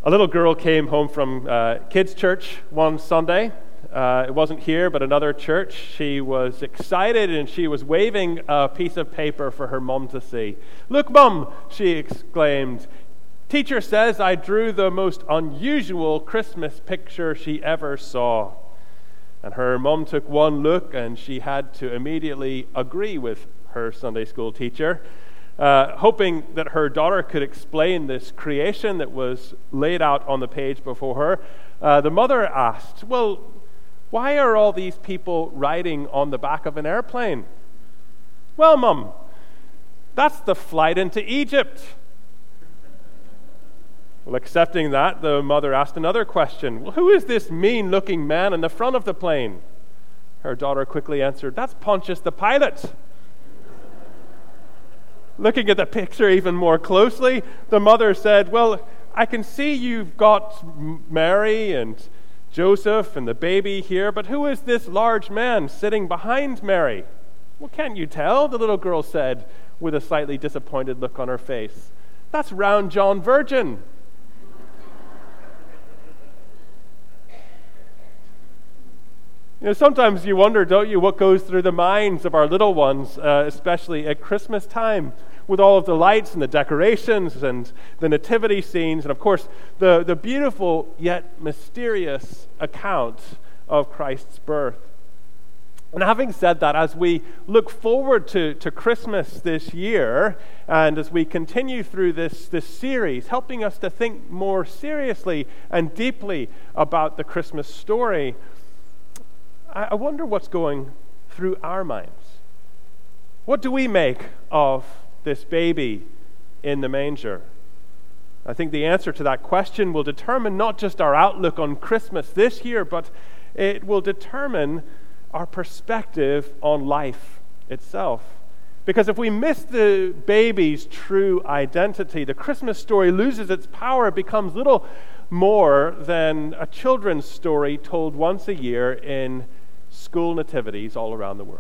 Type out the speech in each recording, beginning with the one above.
A little girl came home from kids' church one Sunday. It wasn't here, but another church. She was excited and she was waving a piece of paper for her mom to see. "Look, Mom," she exclaimed. "Teacher says I drew the most unusual Christmas picture she ever saw." And her mom took one look and she had to immediately agree with her Sunday school teacher. Hoping that her daughter could explain this creation that was laid out on the page before her, the mother asked, "Well, why are all these people riding on the back of an airplane?" "Well, Mum, that's the flight into Egypt." Well, accepting that, the mother asked another question. "Well, who is this mean-looking man in the front of the plane?" Her daughter quickly answered, "That's Pontius the Pilate." Looking at the picture even more closely, the mother said, "Well, I can see you've got Mary and Joseph and the baby here, but who is this large man sitting behind Mary?" "Well, can't you tell?" the little girl said with a slightly disappointed look on her face. "That's Round John Virgin." Sometimes you wonder, don't you, what goes through the minds of our little ones, especially at Christmas time, with all of the lights and the decorations and the nativity scenes, and of course, the beautiful yet mysterious account of Christ's birth. And having said that, as we look forward to Christmas this year, and as we continue through this series, helping us to think more seriously and deeply about the Christmas story, I wonder what's going through our minds. What do we make of this baby in the manger? I think the answer to that question will determine not just our outlook on Christmas this year, but it will determine our perspective on life itself. Because if we miss the baby's true identity, the Christmas story loses its power. It becomes little more than a children's story told once a year in school nativities all around the world.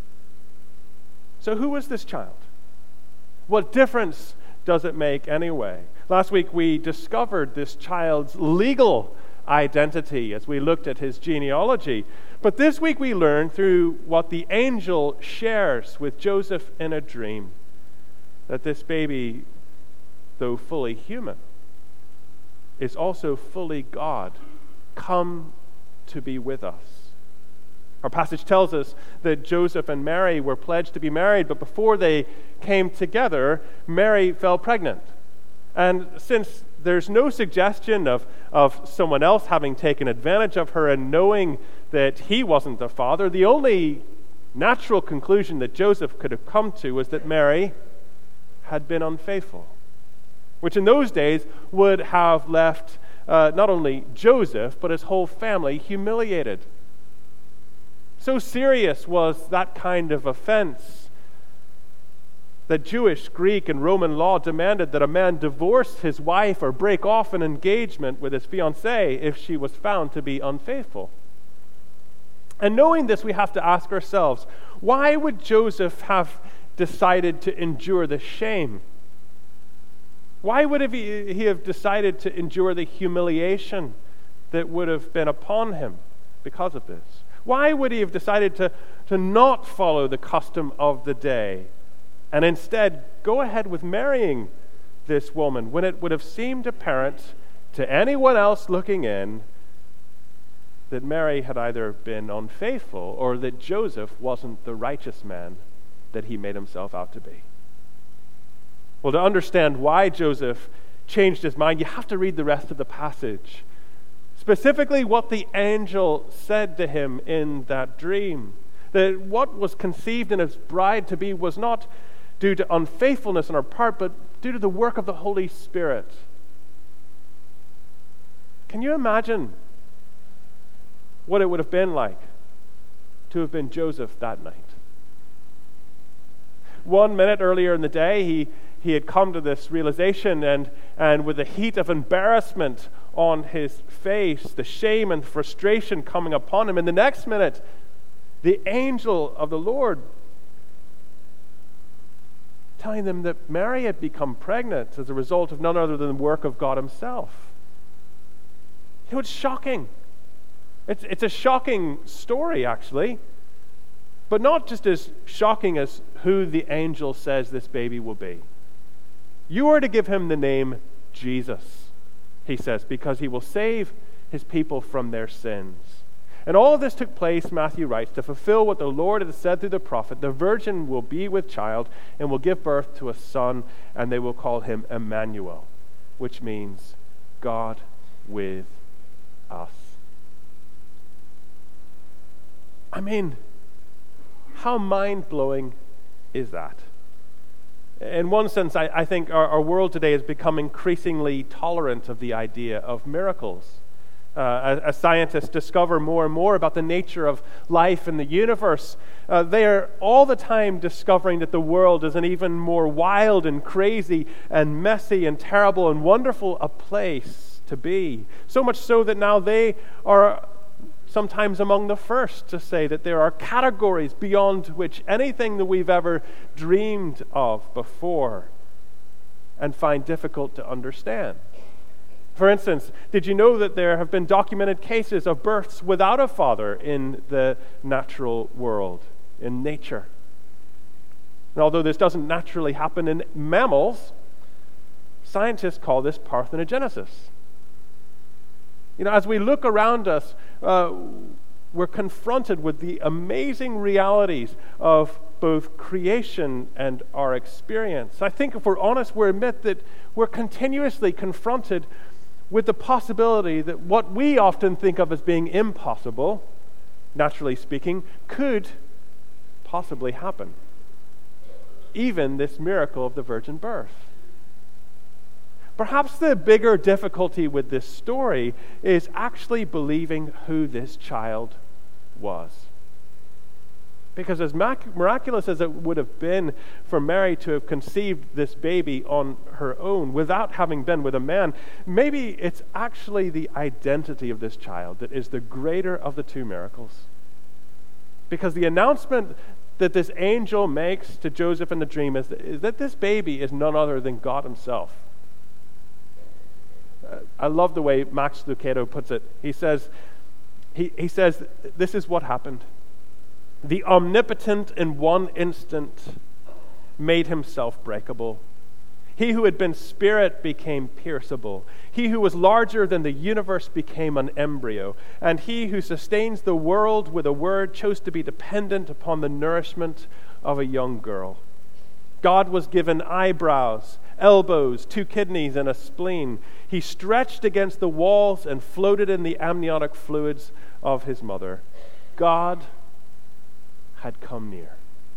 So who was this child? What difference does it make anyway? Last week we discovered this child's legal identity as we looked at his genealogy. But this week we learn through what the angel shares with Joseph in a dream that this baby, though fully human, is also fully God, come to be with us. Our passage tells us that Joseph and Mary were pledged to be married, but before they came together, Mary fell pregnant. And since there's no suggestion of someone else having taken advantage of her and knowing that he wasn't the father, the only natural conclusion that Joseph could have come to was that Mary had been unfaithful, which in those days would have left not only Joseph, but his whole family humiliated. So serious was that kind of offense that Jewish, Greek, and Roman law demanded that a man divorce his wife or break off an engagement with his fiancée if she was found to be unfaithful. And knowing this, we have to ask ourselves, why would Joseph have decided to endure the shame? Why would he have decided to endure the humiliation that would have been upon him because of this? Why would he have decided to not follow the custom of the day and instead go ahead with marrying this woman when it would have seemed apparent to anyone else looking in that Mary had either been unfaithful or that Joseph wasn't the righteous man that he made himself out to be? Well, to understand why Joseph changed his mind, you have to read the rest of the passage. Specifically, what the angel said to him in that dream. That what was conceived in his bride-to-be was not due to unfaithfulness on her part, but due to the work of the Holy Spirit. Can you imagine what it would have been like to have been Joseph that night? 1 minute earlier in the day, he had come to this realization, and with the heat of embarrassment on his face, the shame and frustration coming upon him, in the next minute, the angel of the Lord telling them that Mary had become pregnant as a result of none other than the work of God himself. It's shocking. It's a shocking story, actually. But not just as shocking as who the angel says this baby will be. You are to give him the name Jesus, he says, because he will save his people from their sins. And all of this took place, Matthew writes, to fulfill what the Lord had said through the prophet. The virgin will be with child and will give birth to a son, and they will call him Emmanuel, which means God with us. I mean, how mind-blowing is that? In one sense, I think our world today has become increasingly tolerant of the idea of miracles. As scientists discover more and more about the nature of life and the universe, they are all the time discovering that the world is an even more wild and crazy and messy and terrible and wonderful a place to be. So much so that now they are sometimes among the first to say that there are categories beyond which anything that we've ever dreamed of before and find difficult to understand. For instance, did you know that there have been documented cases of births without a father in the natural world, in nature? And although this doesn't naturally happen in mammals, scientists call this parthenogenesis. You know, as we look around us, we're confronted with the amazing realities of both creation and our experience. I think if we're honest, we admit that we're continuously confronted with the possibility that what we often think of as being impossible, naturally speaking, could possibly happen. Even this miracle of the virgin birth. Perhaps the bigger difficulty with this story is actually believing who this child was. Because as miraculous as it would have been for Mary to have conceived this baby on her own without having been with a man, maybe it's actually the identity of this child that is the greater of the two miracles. Because the announcement that this angel makes to Joseph in the dream is that this baby is none other than God himself. I love the way Max Lucado puts it. He says, this is what happened. The omnipotent in one instant made himself breakable. He who had been spirit became pierceable. He who was larger than the universe became an embryo. And he who sustains the world with a word chose to be dependent upon the nourishment of a young girl. God was given eyebrows, elbows, 2 kidneys, and a spleen. He stretched against the walls and floated in the amniotic fluids of his mother. God had come near.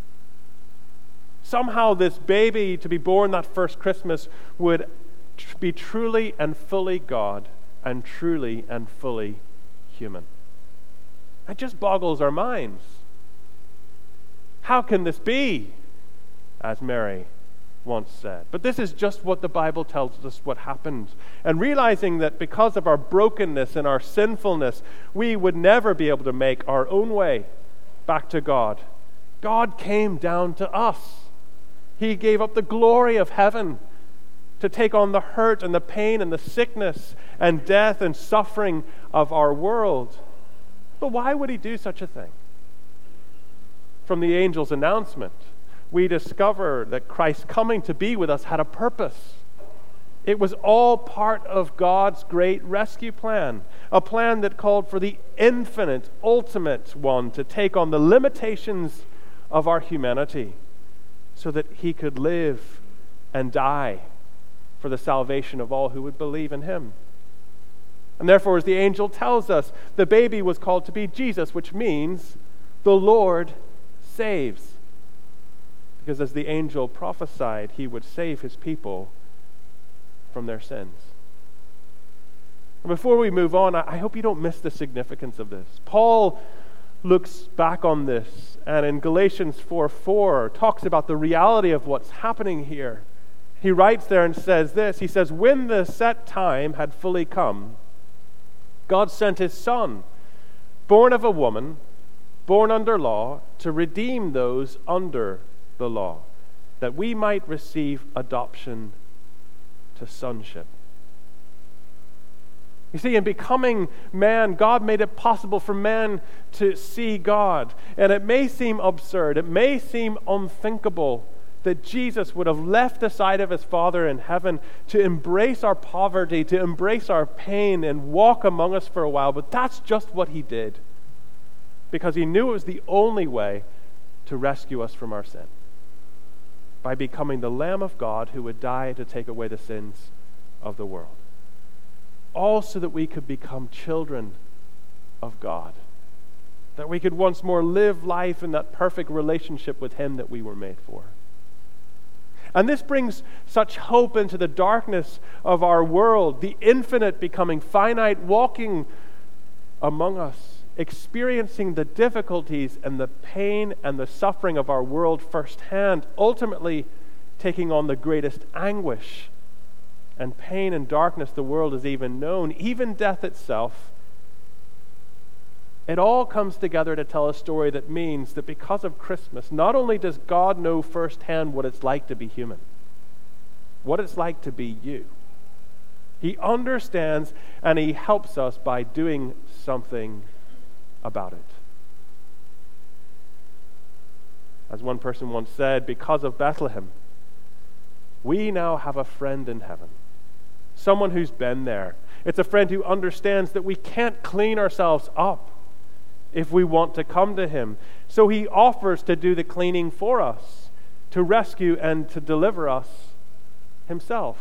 Somehow this baby to be born that first Christmas would be truly and fully God and truly and fully human. It just boggles our minds. How can this be? As Mary once said. But this is just what the Bible tells us what happened. And realizing that because of our brokenness and our sinfulness, we would never be able to make our own way back to God. God came down to us. He gave up the glory of heaven to take on the hurt and the pain and the sickness and death and suffering of our world. But why would he do such a thing? From the angel's announcement, we discover that Christ's coming to be with us had a purpose. It was all part of God's great rescue plan, a plan that called for the infinite, ultimate one to take on the limitations of our humanity so that he could live and die for the salvation of all who would believe in him. And therefore, as the angel tells us, the baby was called to be Jesus, which means the Lord saves. Because as the angel prophesied, he would save his people from their sins. And before we move on, I hope you don't miss the significance of this. Paul looks back on this, and in Galatians 4:4 talks about the reality of what's happening here. He writes there and says this, he says, when the set time had fully come, God sent his Son, born of a woman, born under law, to redeem those under the law, that we might receive adoption to sonship. You see, in becoming man, God made it possible for man to see God. And it may seem absurd, it may seem unthinkable that Jesus would have left the side of his Father in heaven to embrace our poverty, to embrace our pain, and walk among us for a while. But that's just what he did, because he knew it was the only way to rescue us from our sin, by becoming the Lamb of God who would die to take away the sins of the world. All so that we could become children of God, that we could once more live life in that perfect relationship with him that we were made for. And this brings such hope into the darkness of our world, the infinite becoming finite, walking among us, experiencing the difficulties and the pain and the suffering of our world firsthand, ultimately taking on the greatest anguish and pain and darkness the world has even known, even death itself. It all comes together to tell a story that means that because of Christmas, not only does God know firsthand what it's like to be human, what it's like to be you, he understands and he helps us by doing something about it. As one person once said, because of Bethlehem, we now have a friend in heaven. Someone who's been there. It's a friend who understands that we can't clean ourselves up if we want to come to him. So he offers to do the cleaning for us, to rescue and to deliver us himself.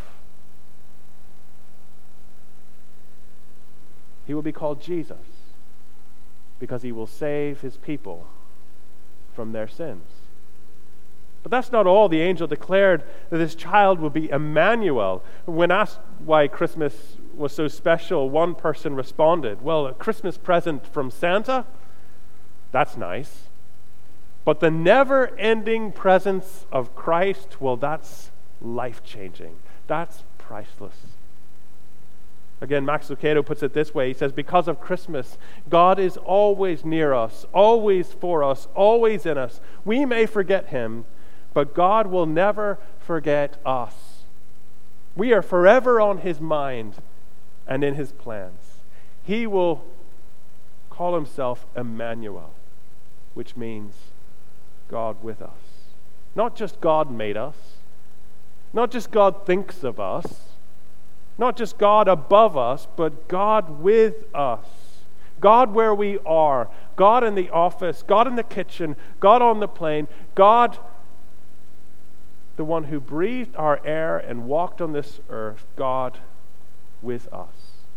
He will be called Jesus because he will save his people from their sins. But that's not all. The angel declared that this child will be Emmanuel. When asked why Christmas was so special, one person responded, well, a Christmas present from Santa? That's nice. But the never-ending presence of Christ, well, that's life-changing. That's priceless. Again, Max Lucado puts it this way. He says, because of Christmas, God is always near us, always for us, always in us. We may forget him, but God will never forget us. We are forever on his mind and in his plans. He will call himself Emmanuel, which means God with us. Not just God made us, not just God thinks of us, not just God above us, but God with us. God where we are, God in the office, God in the kitchen, God on the plane, God the one who breathed our air and walked on this earth, God with us.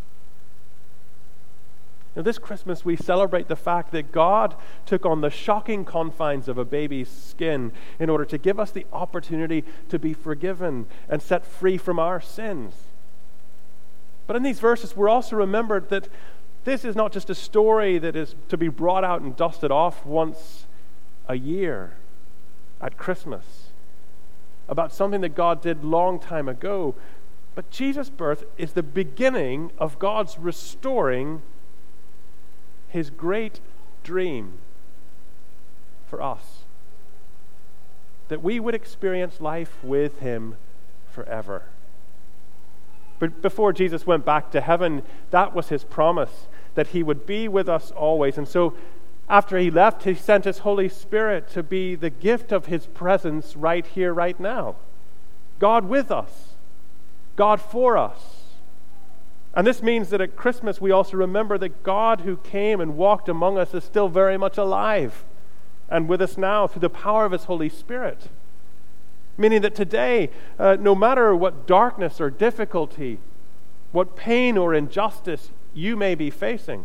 Now, this Christmas we celebrate the fact that God took on the shocking confines of a baby's skin in order to give us the opportunity to be forgiven and set free from our sins. But in these verses, we're also remembered that this is not just a story that is to be brought out and dusted off once a year at Christmas, about something that God did long time ago. But Jesus' birth is the beginning of God's restoring his great dream for us, that we would experience life with him forever. But before Jesus went back to heaven, that was his promise, that he would be with us always. And so after he left, he sent his Holy Spirit to be the gift of his presence right here, right now. God with us. God for us. And this means that at Christmas we also remember that God who came and walked among us is still very much alive and with us now through the power of his Holy Spirit. Meaning that today, no matter what darkness or difficulty, what pain or injustice you may be facing,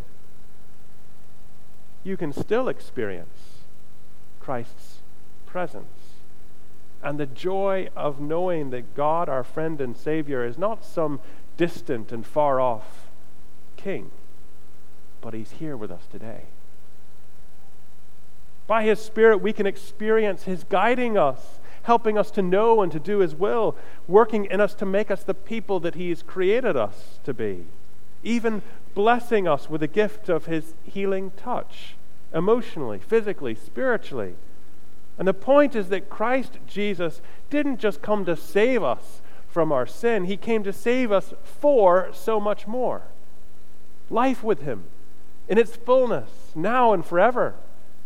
you can still experience Christ's presence. And the joy of knowing that God, our friend and Savior, is not some distant and far off king, but he's here with us today. By his Spirit, we can experience his guiding us, helping us to know and to do his will, working in us to make us the people that he has created us to be, even blessing us with the gift of his healing touch, emotionally, physically, spiritually. And the point is that Christ Jesus didn't just come to save us from our sin. He came to save us for so much more. life with him in its fullness, now and forever.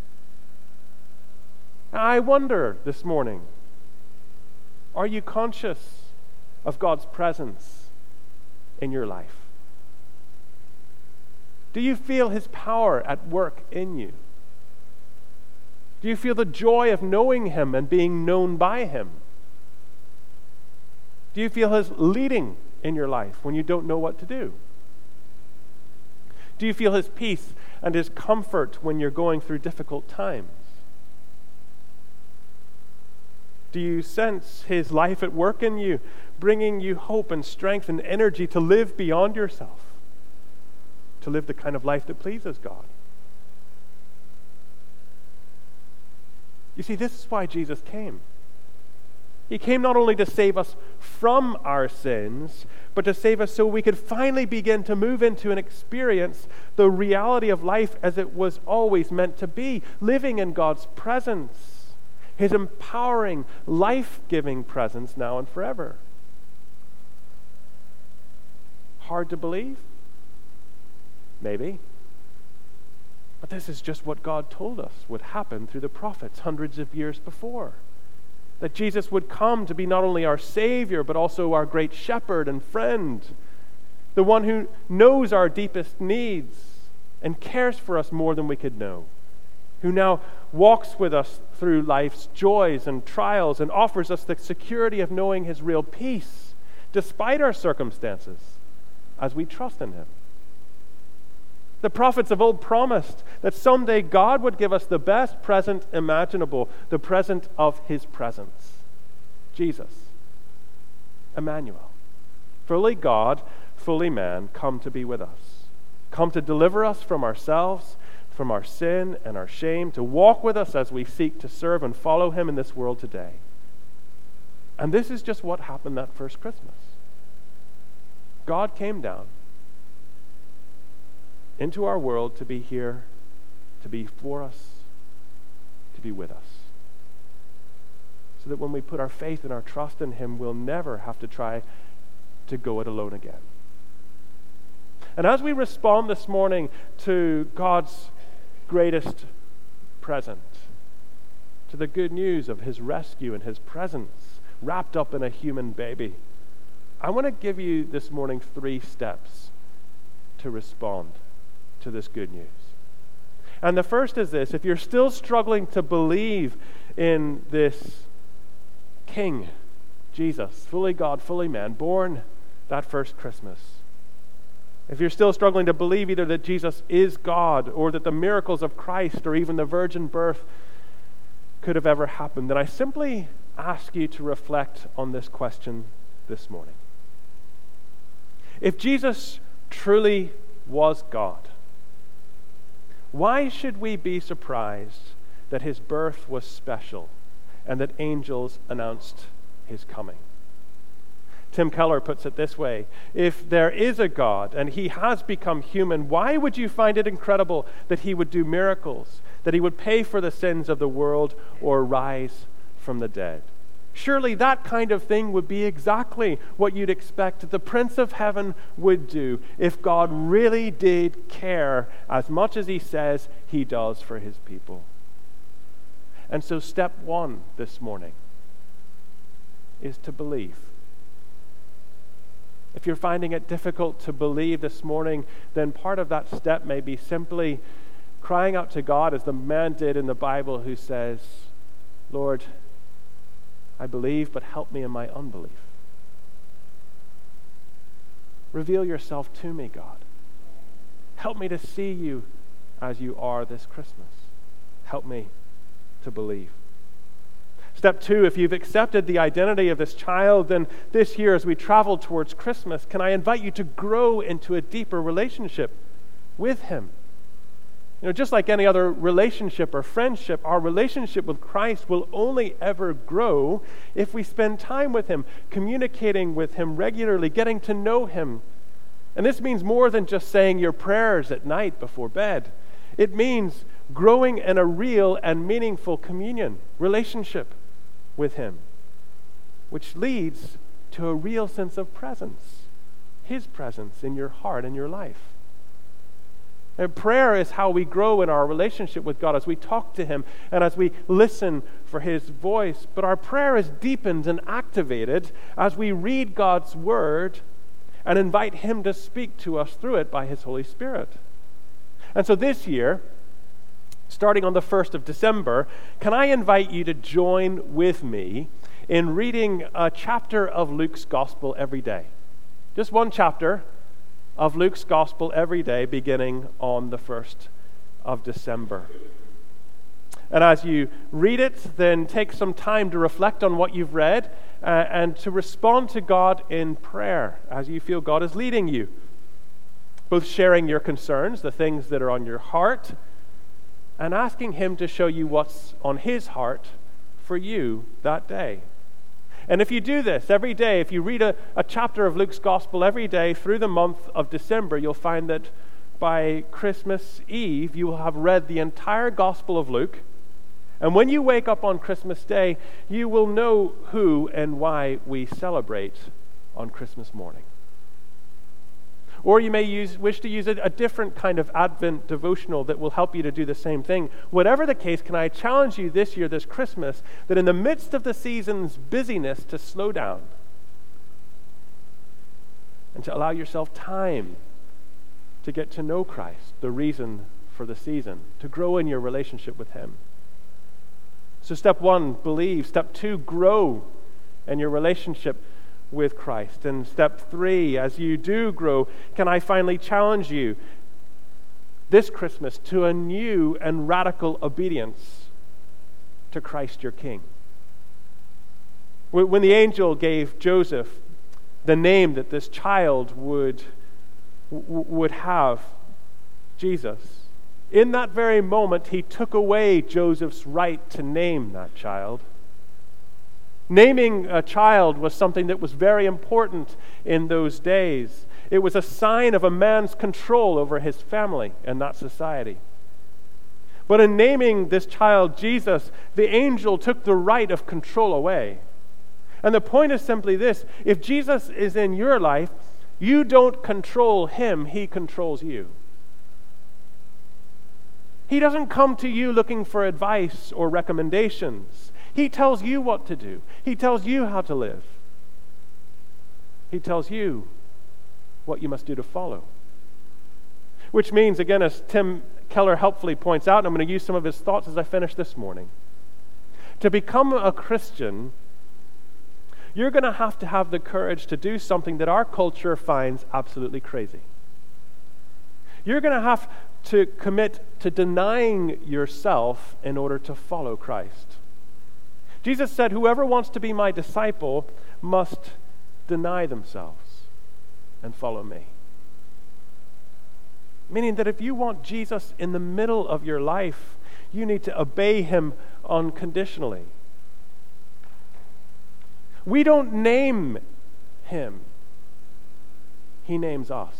I wonder this morning, are you conscious of God's presence in your life? Do you feel his power at work in you? Do you feel the joy of knowing him and being known by him? Do you feel his leading in your life when you don't know what to do? Do you feel his peace and his comfort when you're going through difficult times? Do you sense his life at work in you, bringing you hope and strength and energy to live beyond yourself, to live the kind of life that pleases God? You see, this is why Jesus came. He came not only to save us from our sins, but to save us so we could finally begin to move into and experience the reality of life as it was always meant to be, living in God's presence, his empowering, life-giving presence now and forever. Hard to believe? Maybe. But this is just what God told us would happen through the prophets hundreds of years before. That Jesus would come to be not only our Savior, but also our great shepherd and friend, the one who knows our deepest needs and cares for us more than we could know, who now walks with us through life's joys and trials and offers us the security of knowing his real peace, despite our circumstances, as we trust in him. The prophets of old promised that someday God would give us the best present imaginable, the present of his presence. Jesus, Emmanuel, fully God, fully man, come to be with us, come to deliver us from ourselves, from our sin and our shame, to walk with us as we seek to serve and follow him in this world today. And this is just what happened that first Christmas. God came down into our world to be here, to be for us, to be with us. So that when we put our faith and our trust in him, we'll never have to try to go it alone again. And as we respond this morning to God's greatest present, to the good news of his rescue and his presence wrapped up in a human baby, I want to give you this morning 3 steps to respond to this good news. And the first is this: if you're still struggling to believe in this King, Jesus, fully God, fully man, born that first Christmas, if you're still struggling to believe either that Jesus is God or that the miracles of Christ or even the virgin birth could have ever happened, then I simply ask you to reflect on this question this morning. If Jesus truly was God, why should we be surprised that his birth was special and that angels announced his coming? Tim Keller puts it this way: if there is a God and he has become human, why would you find it incredible that he would do miracles, that he would pay for the sins of the world or rise from the dead? Surely that kind of thing would be exactly what you'd expect that the Prince of Heaven would do if God really did care as much as he says he does for his people. And so step 1 this morning is to believe. If you're finding it difficult to believe this morning, then part of that step may be simply crying out to God as the man did in the Bible who says, Lord, I believe, but help me in my unbelief. Reveal yourself to me, God. Help me to see you as you are this Christmas. Help me to believe. Step 2, if you've accepted the identity of this child, then this year as we travel towards Christmas, can I invite you to grow into a deeper relationship with him? Just like any other relationship or friendship, our relationship with Christ will only ever grow if we spend time with him, communicating with him regularly, getting to know him. And this means more than just saying your prayers at night before bed. It means growing in a real and meaningful communion, relationship with him, which leads to a real sense of presence, his presence in your heart and your life. And prayer is how we grow in our relationship with God, as we talk to Him and as we listen for His voice. But our prayer is deepened and activated as we read God's Word and invite Him to speak to us through it by His Holy Spirit. And so this year, starting on the 1st of December, can I invite you to join with me in reading a chapter of Luke's Gospel every day? Just one chapter of Luke's Gospel every day, beginning on the 1st of December. And as you read it, then take some time to reflect on what you've read and to respond to God in prayer as you feel God is leading you. Both sharing your concerns, the things that are on your heart, and asking Him to show you what's on His heart for you that day. And if you do this every day, if you read a chapter of Luke's Gospel every day through the month of December, you'll find that by Christmas Eve, you will have read the entire Gospel of Luke. And when you wake up on Christmas Day, you will know who and why we celebrate on Christmas morning. Or you may wish to use a different kind of Advent devotional that will help you to do the same thing. Whatever the case, can I challenge you this year, this Christmas, that in the midst of the season's busyness, to slow down and to allow yourself time to get to know Christ, the reason for the season, to grow in your relationship with Him. So step 1, believe. Step 2, grow in your relationship with Christ. And step 3, as you do grow, can I finally challenge you this Christmas to a new and radical obedience to Christ your King. When the angel gave Joseph the name that this child would have, Jesus, in that very moment he took away Joseph's right to name that child. Naming a child was something that was very important in those days. It was a sign of a man's control over his family and that society. But in naming this child Jesus, the angel took the right of control away. And the point is simply this: if Jesus is in your life, you don't control Him, He controls you. He doesn't come to you looking for advice or recommendations. He tells you what to do. He tells you how to live. He tells you what you must do to follow. Which means, again, as Tim Keller helpfully points out, and I'm going to use some of his thoughts as I finish this morning, to become a Christian, you're going to have the courage to do something that our culture finds absolutely crazy. You're going to have to commit to denying yourself in order to follow Christ. Jesus said, whoever wants to be my disciple must deny themselves and follow me. Meaning that if you want Jesus in the middle of your life, you need to obey Him unconditionally. We don't name Him. He names us.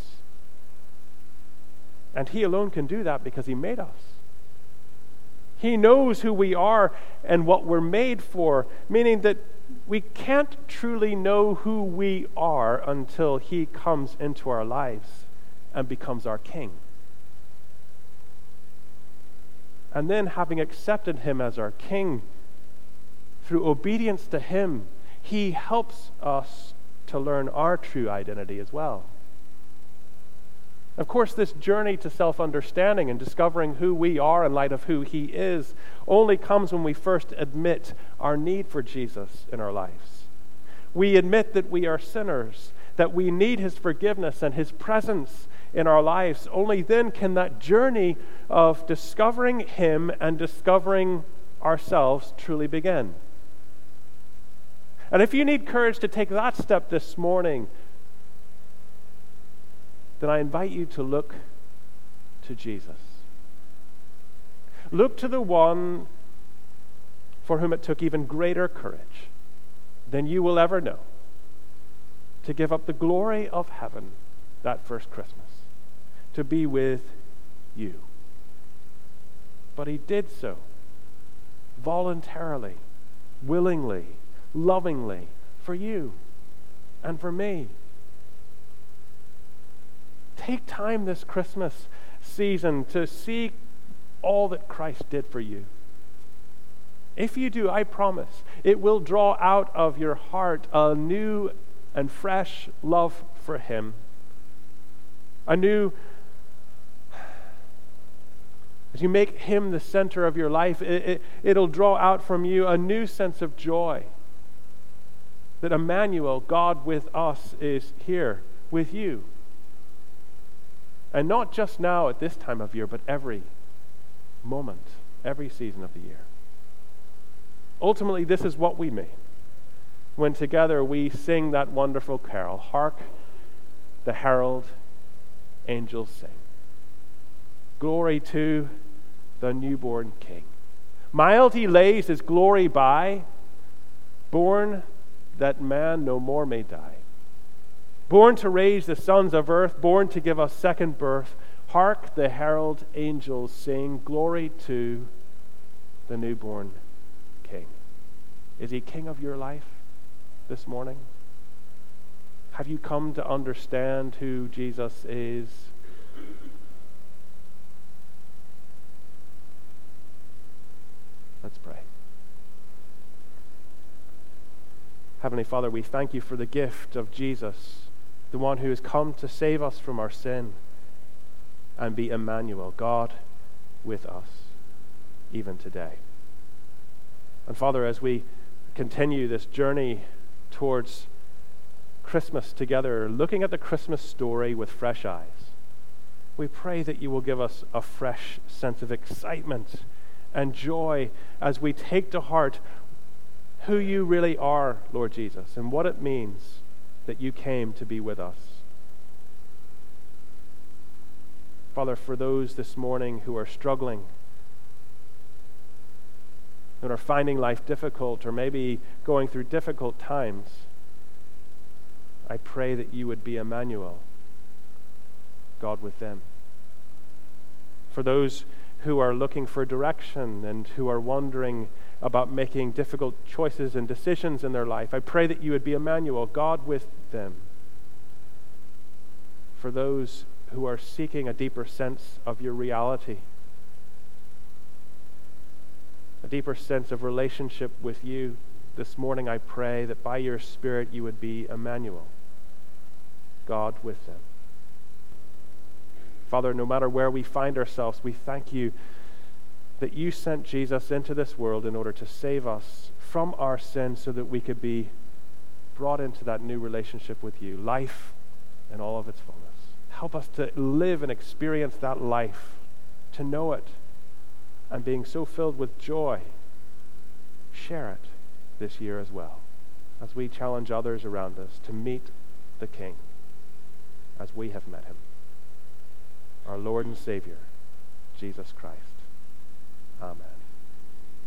And He alone can do that because He made us. He knows who we are and what we're made for, meaning that we can't truly know who we are until He comes into our lives and becomes our King. And then, having accepted Him as our King, through obedience to Him, He helps us to learn our true identity as well. Of course, this journey to self-understanding and discovering who we are in light of who He is only comes when we first admit our need for Jesus in our lives. We admit that we are sinners, that we need His forgiveness and His presence in our lives. Only then can that journey of discovering Him and discovering ourselves truly begin. And if you need courage to take that step this morning, then I invite you to look to Jesus. Look to the one for whom it took even greater courage than you will ever know to give up the glory of heaven that first Christmas, to be with you. But He did so voluntarily, willingly, lovingly, for you and for me. Take time this Christmas season to see all that Christ did for you. If you do, I promise, it will draw out of your heart a new and fresh love for Him. As you make Him the center of your life, it'll draw out from you a new sense of joy. That Emmanuel, God with us, is here with you. And not just now at this time of year, but every moment, every season of the year. Ultimately, this is what we mean when together we sing that wonderful carol, "Hark, the herald angels sing. Glory to the newborn King. Mild He lays His glory by, born that man no more may die. Born to raise the sons of earth, born to give us second birth. Hark, the herald angels sing, glory to the newborn King." Is He King of your life this morning? Have you come to understand who Jesus is? Let's pray. Heavenly Father, we thank You for the gift of Jesus, the one who has come to save us from our sin and be Emmanuel, God with us, even today. And Father, as we continue this journey towards Christmas together, looking at the Christmas story with fresh eyes, we pray that You will give us a fresh sense of excitement and joy as we take to heart who You really are, Lord Jesus, and what it means that You came to be with us. Father, for those this morning who are struggling, who are finding life difficult, or maybe going through difficult times, I pray that You would be Emmanuel, God with them. For those who are looking for direction and who are wondering about making difficult choices and decisions in their life, I pray that You would be Emmanuel, God with them. For those who are seeking a deeper sense of Your reality, a deeper sense of relationship with You, this morning I pray that by Your Spirit You would be Emmanuel, God with them. Father, no matter where we find ourselves, we thank You that You sent Jesus into this world in order to save us from our sins so that we could be brought into that new relationship with You, life in all of its fullness. Help us to live and experience that life, to know it, and being so filled with joy, share it this year as well, as we challenge others around us to meet the King as we have met Him, our Lord and Savior, Jesus Christ. Amen.